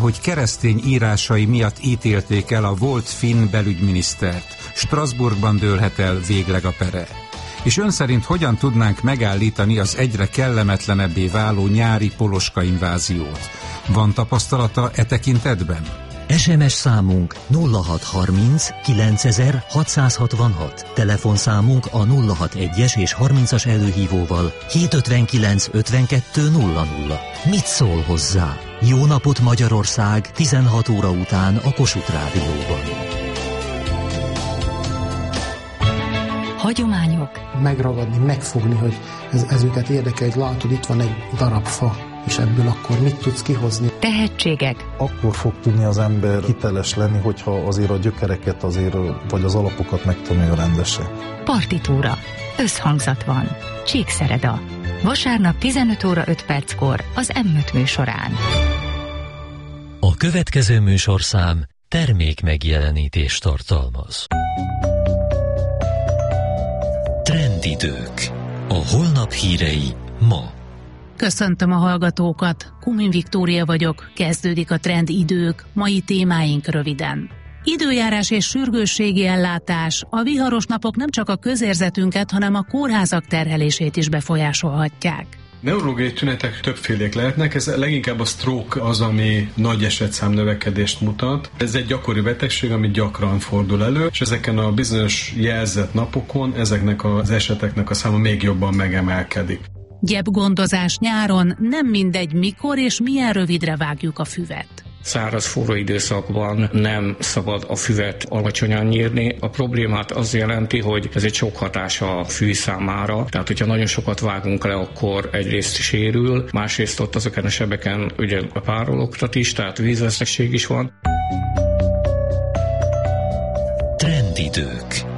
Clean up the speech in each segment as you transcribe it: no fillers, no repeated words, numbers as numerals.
hogy keresztény írásai miatt ítélték el a volt finn belügyminisztert. Strasbourgban dőlhet el végleg a pere. És ön szerint hogyan tudnánk megállítani az egyre kellemetlenebbé váló nyári poloska inváziót? Van tapasztalata e tekintetben? SMS számunk 0630 9000 666. Telefonszámunk a 061-es és 30-as előhívóval 759 52 00. Mit szól hozzá? Jó napot Magyarország 16 óra után a Kossuth Rádióban. Hagyományok. Megragadni, megfogni, hogy ez őket érdekel, hogy látod, itt van egy darab fa, és ebből akkor mit tudsz kihozni? Tehetségek. Akkor fog tudni az ember hiteles lenni, hogyha azért a gyökereket vagy az alapokat megtanulja rendesen. Partitúra. Összhangzat van. Csíkszereda. Vasárnap 15 óra 5 perckor az M5 műsorán. A következő műsorszám termék megjelenítést tartalmaz. Trendidők. A holnap hírei ma. Köszöntöm a hallgatókat, Kumin Viktória vagyok, kezdődik a Trendidők, mai témáink röviden. Időjárás és sürgősségi ellátás, a viharos napok nem csak a közérzetünket, hanem a kórházak terhelését is befolyásolhatják. Neurológiai tünetek többfélék lehetnek, ez leginkább a stroke az, ami nagy esetszám növekedést mutat. Ez egy gyakori betegség, ami gyakran fordul elő, és ezeken a bizonyos jelzett napokon ezeknek az eseteknek a száma még jobban megemelkedik. Gyepgondozás nyáron, nem mindegy mikor és milyen rövidre vágjuk a füvet. Száraz forró időszakban nem szabad a füvet alacsonyan nyírni. A problémát az jelenti, hogy ez egy sok hatás a fű számára. Tehát, hogyha nagyon sokat vágunk le, akkor egyrészt sérül, másrészt ott azokon a sebeken ugye párologtat is, tehát vízvesztesség is van. Trendidők.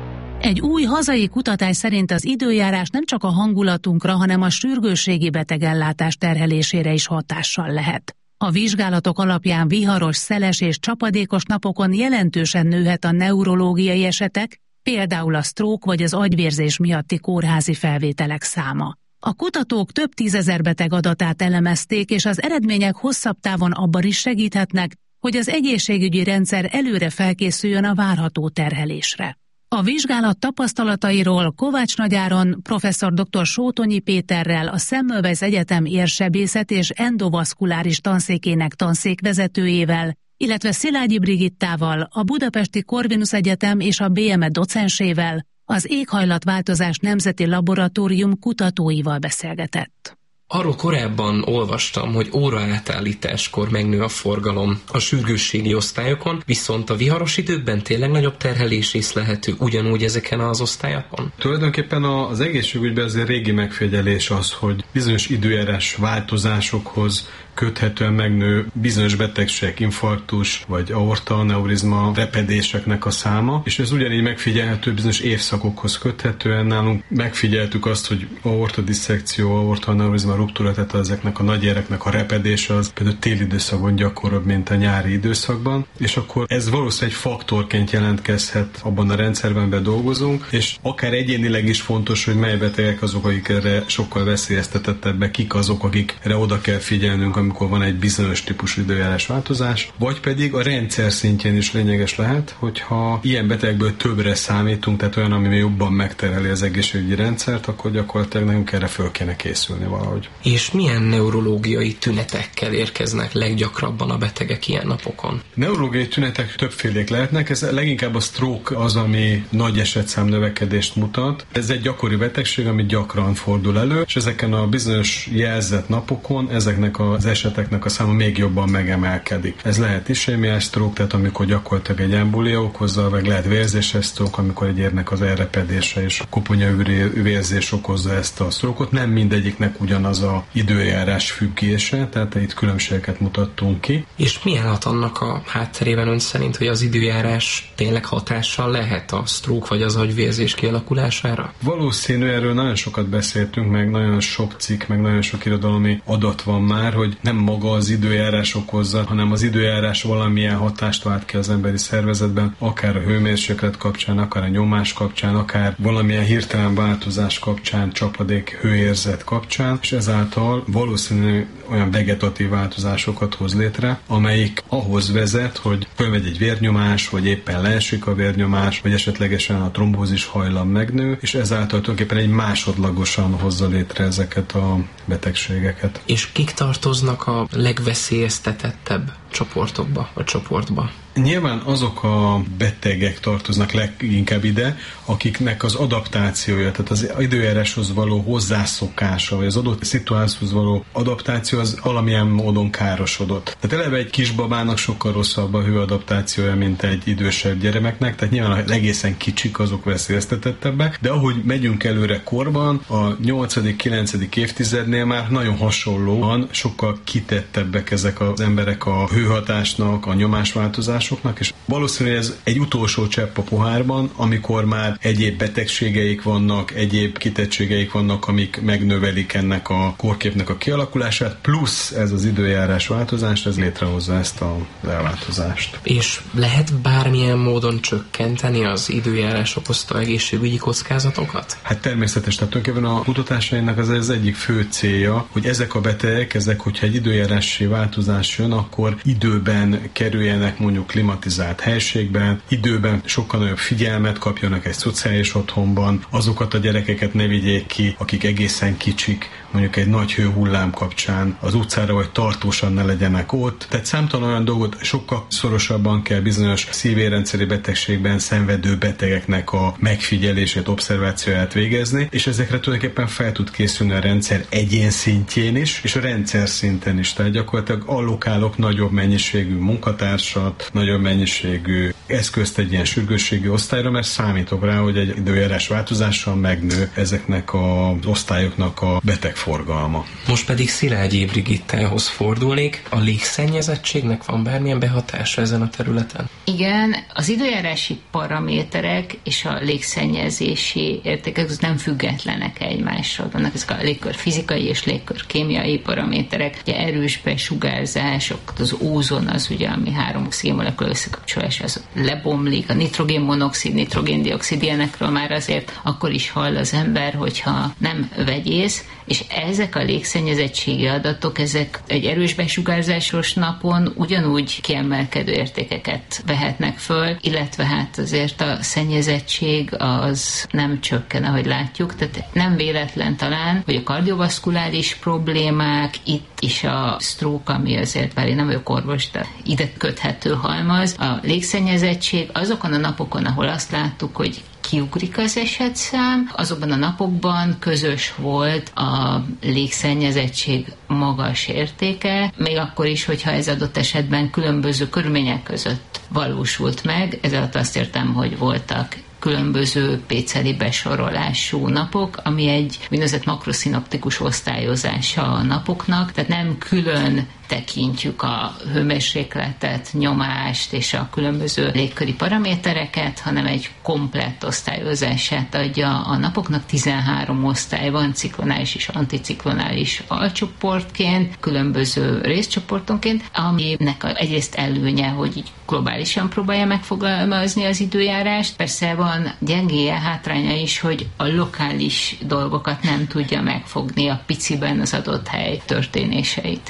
Egy új hazai kutatás szerint az időjárás nem csak a hangulatunkra, hanem a sürgősségi betegellátás terhelésére is hatással lehet. A vizsgálatok alapján viharos, szeles és csapadékos napokon jelentősen nőhet a neurológiai esetek, például a stroke vagy az agyvérzés miatti kórházi felvételek száma. A kutatók több tízezer beteg adatát elemezték, és az eredmények hosszabb távon abban is segíthetnek, hogy az egészségügyi rendszer előre felkészüljön a várható terhelésre. A vizsgálat tapasztalatairól Kovács Nagyáron professzor dr. Sótonyi Péterrel, a Semmelweis Egyetem érsebészet és endovaszkuláris tanszékének tanszékvezetőjével, illetve Szilágyi Brigittával, a Budapesti Corvinus Egyetem és a BME docensével, az Éghajlatváltozás Nemzeti Laboratórium kutatóival beszélgetett. Arról korábban olvastam, hogy óraátállításkor megnő a forgalom a sürgősségi osztályokon, viszont a viharos időkben tényleg nagyobb terhelés észlelhető ugyanúgy ezeken az osztályokon? Tulajdonképpen az egészségügyben azért régi megfigyelés az, hogy bizonyos időjárás változásokhoz köthetően megnő bizonyos betegségek, infarktus vagy aortaaneurizma repedéseknek a száma, és ez ugyanígy megfigyelhető bizonyos évszakokhoz köthetően. Nálunk megfigyeltük azt, hogy aortadisszekció, aortaaneurizma ruptúra, tehát ezeknek a nagy éreknek a repedése az például téli időszakban gyakoribb, mint a nyári időszakban, és akkor ez valószínűleg egy faktorként jelentkezhet abban a rendszerben, amiben dolgozunk, és akár egyénileg is fontos, hogy mely betegek azok, akik erre sokkal veszélyeztetettebbek, kik azok, akikre oda kell figyelnünk, amikor van egy bizonyos típusú időjárás változás, vagy pedig a rendszer szintjén is lényeges lehet, hogyha ilyen betegből többre számítunk, tehát olyan, ami jobban megterheli az egészségügyi rendszert, akkor gyakorlatilag nekünk erre föl kéne készülni valahogy. És milyen neurológiai tünetekkel érkeznek leggyakrabban a betegek ilyen napokon? Neurológiai tünetek többfélék lehetnek, ez leginkább a stroke az, ami nagy esetszám növekedést mutat. Ez egy gyakori betegség, ami gyakran fordul elő, és ezeken a bizonyos jelzett napokon ezeknek az eseteknek a száma még jobban megemelkedik. Ez lehet ischémiás stroke, tehát amikor gyakorlatilag egy embolia okozza, vagy lehet vérzéses stroke, amikor egy érnek az elrepedése és a koponyavérzés okozza ezt a stroke-ot. Nem mindegyiknek ugyanaz a időjárás függése, tehát itt különbségeket mutattunk ki. És mi állhat annak a hátterében ön szerint, hogy az időjárás tényleg hatással lehet a stroke vagy az agyvérzés kialakulására? Valószínű, erről nagyon sokat beszéltünk, meg nagyon sok cikk, meg nagyon sok irodalmi adat van már, hogy nem maga az időjárás okozza, hanem az időjárás valamilyen hatást vált ki az emberi szervezetben, akár a hőmérséklet kapcsán, akár a nyomás kapcsán, akár valamilyen hirtelen változás kapcsán, csapadék, hőérzet kapcsán, és ezáltal valószínű olyan vegetatív változásokat hoz létre, amelyik ahhoz vezet, hogy fölmegy egy vérnyomás, vagy éppen leesik a vérnyomás, vagy esetlegesen a trombózis hajlam megnő, és ezáltal tulajdonképpen egy másodlagosan hozza létre ezeket a betegségeket. És kik tartoznak a legveszélyeztetettebb csoportokba, vagy csoportba? Nyilván azok a betegek tartoznak leginkább ide, akiknek az adaptációja, tehát az időjáráshoz való hozzászokása, vagy az adott szituációhoz való adaptáció az valamilyen módon károsodott. Tehát eleve egy kisbabának sokkal rosszabb a hőadaptációja, mint egy idősebb gyermeknek, tehát nyilván a egészen kicsik azok veszélyeztetettebbek, de ahogy megyünk előre korban, a 8.-9. évtizednél már nagyon hasonlóan sokkal kitettebbek ezek az emberek a hőhatásnak, a nyomásváltozásoknak, és valószínűleg ez egy utolsó csepp a pohárban, amikor már egyéb betegségeik vannak, egyéb kitettségeik vannak, amik megnövelik ennek a kórképnek a kialakulását, plusz ez az időjárás változás, ez létrehozza ezt az elváltozást. És lehet bármilyen módon csökkenteni az időjárás okozta egészségügyi kockázatokat? Hát természetes, tehát tulajdonképpen a kutatásainak az egyik fő célja, hogy ezek a betegek, hogyha egy időjárási változás jön, akkor időben kerüljenek mondjuk klimatizált helységben, időben sokkal nagyobb figyelmet kapjanak egy szociális otthonban, azokat a gyerekeket ne vigyék ki, akik egészen kicsik, mondjuk egy nagy hőhullám kapcsán az utcára, vagy tartósan ne legyenek ott. Tehát számtalan olyan dolgot sokkal szorosabban kell bizonyos szívérendszeri betegségben szenvedő betegeknek a megfigyelését, obszervációját végezni, és ezekre tulajdonképpen fel tud készülni a rendszer egyén szintjén is, és a rendszer szinten is. Tehát gyakorlatilag allokálok nagyobb mennyiségű munkatársat, nagyobb mennyiségű eszközt egy ilyen sürgősségi osztályra, mert számítok rá, hogy egy időjárás változással megnő ezeknek az osztályoknak a betegforgalma. Most pedig Szilágyi Brigittához fordulnék. A légszennyezettségnek van bármilyen behatása ezen a területen? Igen, az időjárási paraméterek és a légszennyezési értékek nem függetlenek egymással. Vannak ezek a légkör fizikai és légkör kémiai paraméterek, ugye erős besugárzások, az ózon az ugye, ami 3 oxigénmolekula összekapcsolás, az lebomlik, a nitrogénmonoxid, nitrogéndioxid, ilyenekről már azért akkor is hall az ember, hogyha nem vegyész, és ezek a légszennyezettségi adatok, ezek egy erős besugárzásos napon ugyanúgy kiemelkedő értékeket vehetnek föl, illetve hát azért a szennyezettség az nem csökken, ahogy látjuk, tehát nem véletlen talán, hogy a kardiovaszkuláris problémák, itt is a stroke, ami azért, bár én nem vagyok orvos, de ide köthető halmaz, a légszennyezettség azokon a napokon, ahol azt láttuk, hogy kiugrik az esetszám, azokban a napokban közös volt a légszennyezettség magas értéke, még akkor is, hogyha ez adott esetben különböző körülmények között valósult meg. Ez alatt azt értem, hogy voltak különböző péceli besorolású napok, ami egy úgynevezett makroszinoptikus osztályozása a napoknak, tehát nem külön tekintjük a hőmérsékletet, nyomást és a különböző légköri paramétereket, hanem egy komplett osztályozását adja a napoknak. 13 osztály van, ciklonális és anticiklonális alcsoportként, különböző részcsoportonként, aminek egyrészt előnye, hogy így globálisan próbálja megfogalmazni az időjárást. Persze van gyengéje, hátránya is, hogy a lokális dolgokat nem tudja megfogni a piciben az adott hely történéseit.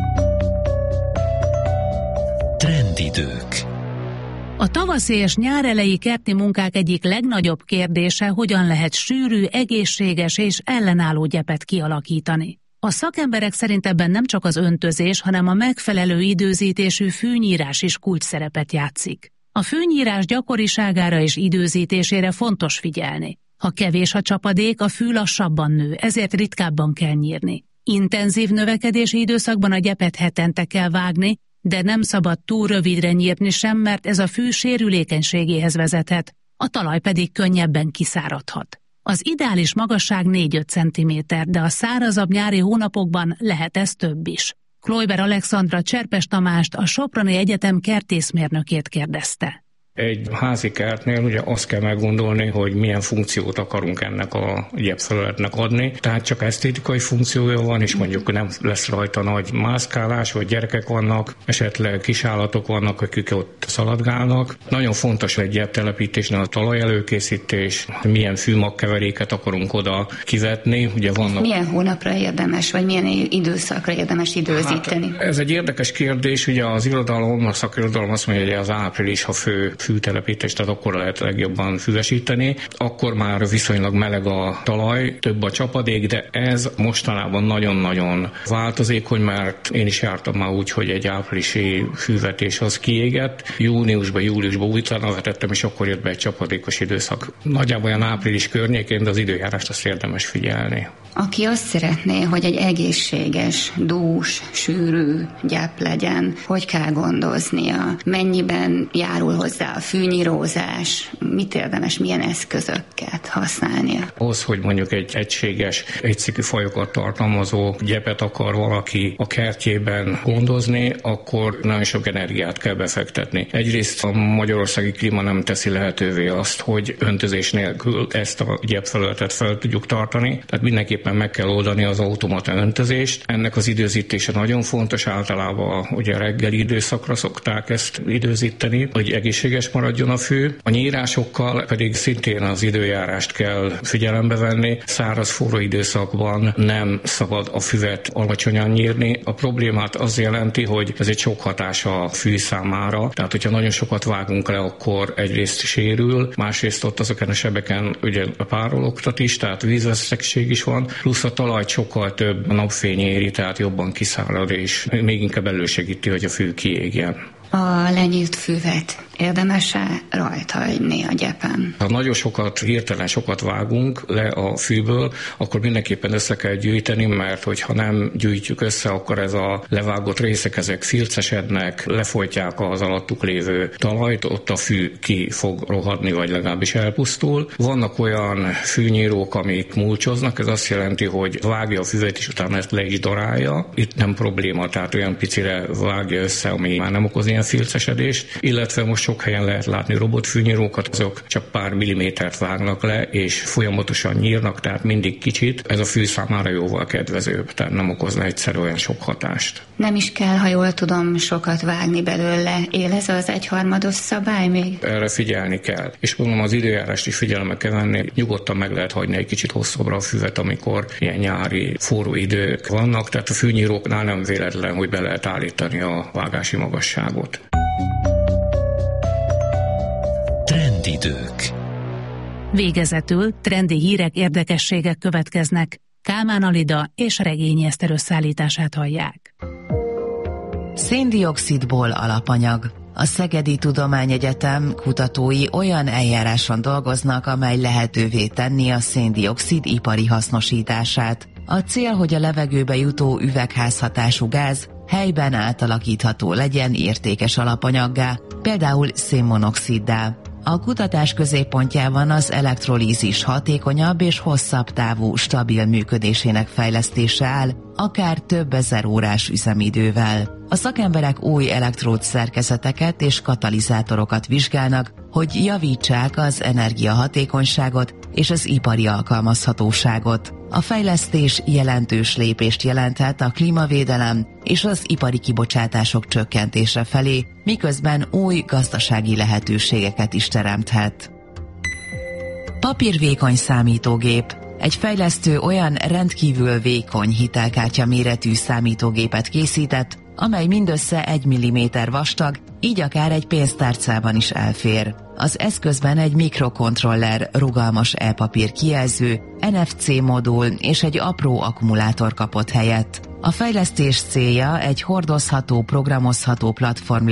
Trendidők. A tavaszi és nyár eleji kerti munkák egyik legnagyobb kérdése, hogyan lehet sűrű, egészséges és ellenálló gyepet kialakítani. A szakemberek szerint ebben nem csak az öntözés, hanem a megfelelő időzítésű fűnyírás is kulcsszerepet játszik. A fűnyírás gyakoriságára és időzítésére fontos figyelni. Ha kevés a csapadék, a fű lassabban nő, ezért ritkábban kell nyírni. Intenzív növekedési időszakban a gyepet hetente kell vágni, de nem szabad túl rövidre nyírni sem, mert ez a fű sérülékenységéhez vezethet, a talaj pedig könnyebben kiszáradhat. Az ideális magasság 4-5 cm, de a szárazabb nyári hónapokban lehet ez több is. Kloiber Alexandra Cserpes Tamást, a Soproni Egyetem kertészmérnökét kérdezte. Egy házi kertnél ugye azt kell meggondolni, hogy milyen funkciót akarunk ennek a gyepfelületnek adni. Tehát csak esztétikai funkciója van, és mondjuk nem lesz rajta nagy mászkálás, vagy gyerekek vannak, esetleg kisállatok vannak, akik ott szaladgálnak. Nagyon fontos egy gyeptelepítésnél a talajelőkészítés, milyen fűmagkeveréket akarunk oda kivetni. Ugye vannak... Milyen hónapra érdemes, vagy milyen időszakra érdemes időzíteni? Hát, ez egy érdekes kérdés, ugye az irodalom, a szakirodalom azt mondja, hogy az április a fő fűtelepítés, tehát akkor lehet legjobban füvesíteni. Akkor már viszonylag meleg a talaj, több a csapadék, de ez mostanában nagyon-nagyon változékony, mert én is jártam már úgy, hogy egy áprilisi fűvetés az kiégett. Júliusban utána vetettem, és akkor jött be egy csapadékos időszak. Nagyjából olyan április környékén, de az időjárást azt érdemes figyelni. Aki azt szeretné, hogy egy egészséges, dús, sűrű gyep legyen, hogy kell gondoznia? Mennyiben járul hozzá a fűnyírózás? Mit érdemes, milyen eszközöket használnia? Ahhoz, hogy mondjuk egy egységes, egyszikű fajokat tartalmazó gyepet akar valaki a kertjében gondozni, akkor nagyon sok energiát kell befektetni. Egyrészt a magyarországi klíma nem teszi lehetővé azt, hogy öntözés nélkül ezt a gyepfelületet fel tudjuk tartani. Tehát mindenképpen meg kell oldani az automata öntözést. Ennek az időzítése nagyon fontos, általában ugye reggeli időszakra szokták ezt időzíteni, hogy egészséges maradjon a fű. A nyírásokkal pedig szintén az időjárást kell figyelembe venni. Száraz, forró időszakban nem szabad a füvet alacsonyan nyírni. A problémát az jelenti, hogy ez egy sok hatás a fű számára. Tehát, hogyha nagyon sokat vágunk le, akkor egyrészt sérül, másrészt ott azokon a sebeken ugye párologtat is, tehát vízvesztegség is van, plusz a talajt sokkal több napfény éri, tehát jobban kiszárad, és még inkább elősegíti, hogy a fű kiégjen. A lenyílt füvet érdemes-e rajta hagyni a gyepen? Ha nagyon hirtelen sokat vágunk le a fűből, akkor mindenképpen össze kell gyűjteni, mert hogyha nem gyűjtjük össze, akkor ez a levágott részek, ezek filcesednek, lefolytják az alattuk lévő talajt, ott a fű ki fog rohadni, vagy legalábbis elpusztul. Vannak olyan fűnyírók, amik mulcsoznak, ez azt jelenti, hogy vágja a füvet, és utána ezt le is darálja. Itt nem probléma, tehát olyan picire vágja össze, ami már nem okoz ilyen filcesedést, illetve most sok helyen lehet látni robotfűnyírókat, azok csak pár millimétert vágnak le, és folyamatosan nyírnak, tehát mindig kicsit. Ez a fű számára jóval kedvezőbb, tehát nem okozna egyszer olyan sok hatást. Nem is kell, ha jól tudom, sokat vágni belőle. Él ez az 1/3 szabály még? Erre figyelni kell. És mondom, az időjárást is figyelembe kell venni. Nyugodtan meg lehet hagyni egy kicsit hosszabbra a füvet, amikor ilyen nyári forró idők vannak, tehát a fűnyíróknál nem véletlen, hogy be lehet állítani a vágási magasságot. Trendidők. Végezetül trendi hírek, érdekességek következnek. Kálmán Alida és Regényi Eszter összeállítását hallják. Szén-dioxidból alapanyag. A Szegedi Tudományegyetem kutatói olyan eljáráson dolgoznak, amely lehetővé tenni a szén-dioxid ipari hasznosítását. A cél, hogy a levegőbe jutó üvegházhatású gáz helyben átalakítható legyen értékes alapanyaggá, például szénmonoxiddá. A kutatás középpontjában az elektrolízis hatékonyabb és hosszabb távú stabil működésének fejlesztése áll, akár több ezer órás üzemidővel. A szakemberek új elektródszerkezeteket és katalizátorokat vizsgálnak, hogy javítsák az energiahatékonyságot és az ipari alkalmazhatóságot. A fejlesztés jelentős lépést jelenthet a klímavédelem és az ipari kibocsátások csökkentése felé, miközben új gazdasági lehetőségeket is teremthet. Papírvékony számítógép. Egy fejlesztő olyan rendkívül vékony hitelkártya méretű számítógépet készített, amely mindössze 1 mm vastag, így akár egy pénztárcában is elfér. Az eszközben egy mikrokontroller, rugalmas e-papír kijelző, NFC modul és egy apró akkumulátor kapott helyet. A fejlesztés célja egy hordozható, programozható platform